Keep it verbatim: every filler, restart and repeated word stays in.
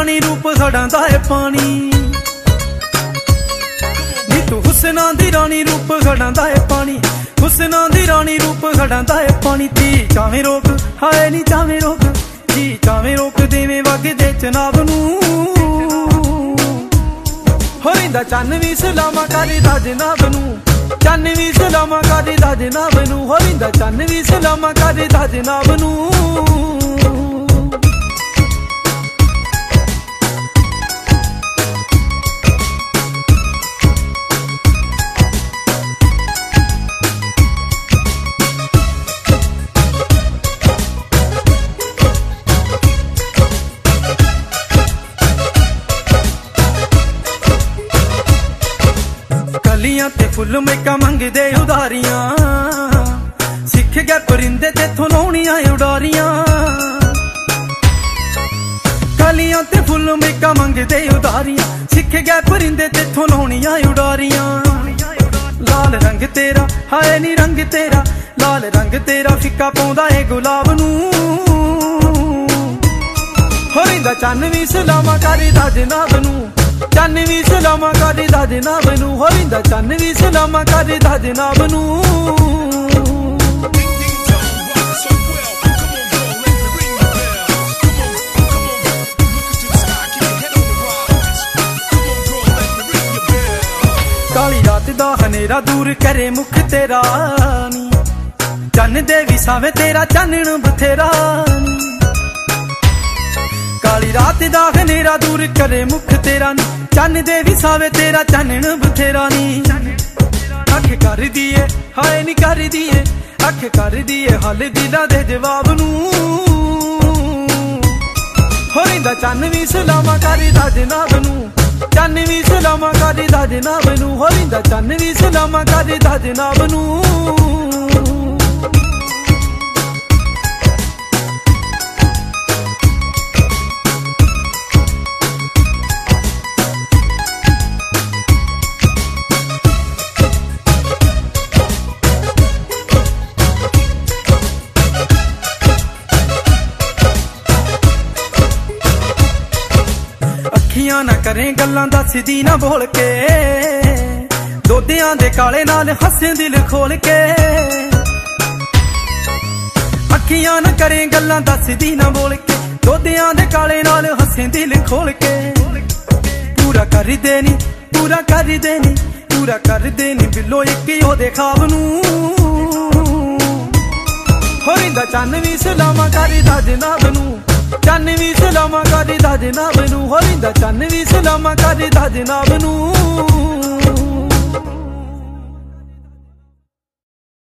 रानी रूप सड़ा दा है पानी नी तू हुसना दी रानी रूप सड़ा दा है पानी हुसना दी रानी रूप सड़ा दा है पानी ती चावे रोक हाय नी चावे रोक जी चावे रोक देवे वग दे चनाब नू होइंदा चन्न भी सलामा करदा जनाब नू चन्न भी सलामा करदा जनाब नू होइंदा चन्न भी सलामा करदा जनाब नू कलियां ते फुल मेका मंगदे उधारियां सिख गए परिंदे तेथों लाउणियां उडारियां कलियां ते फुल मेका मंगदे उधारियां सिख गए परिंदे तेथों लाउणियां उडारियां लाल रंग तेरा हाय नी रंग तेरा लाल रंग तेरा फिक्का पाउंदा है गुलाब नू होइंदा चन्न भी सलामा करदा जनाब नू चन्न भी सलामा करदा जनाब नू होइंदा चन्न भी सलामा करदा जनाब नू काली रात दा हनेरा दूर करे मुख तेरा नी चन्न दे भी सावे तेरा चानण बथेरा नी काली रात दा हनेरा दूर करे मुख तेरा नी चन्न दे भी सावे तेरा चानण बथेरा नी अख कर दिए हाय नी कर दिए अख कर दिए हल दिला दे जवाब नू होइंदा चन्न भी सलामा करदा जनाब नू चन्न भी सलामा करदा जनाब नू होइंदा चन्न भी सलामा करदा जनाब नू अखियां ना करें गल्लां दसदी ना बोल के दोदियां दे काले नाल हसे दिल खोल के अखियां ना करें गल्लां दसदी ना बोल के दोदियां दे काले नाल हसे दिल खोल के पूरा कर देनी पूरा कर देनी पूरा कर देनी बिलो इक ओदे ख्वाब नू होइंदा चन्न भी सलामा करदा जनाब नू चन्न भी सलामा करदा जनाब नू होइंदा चन्न भी सलामा करदा जनाब नू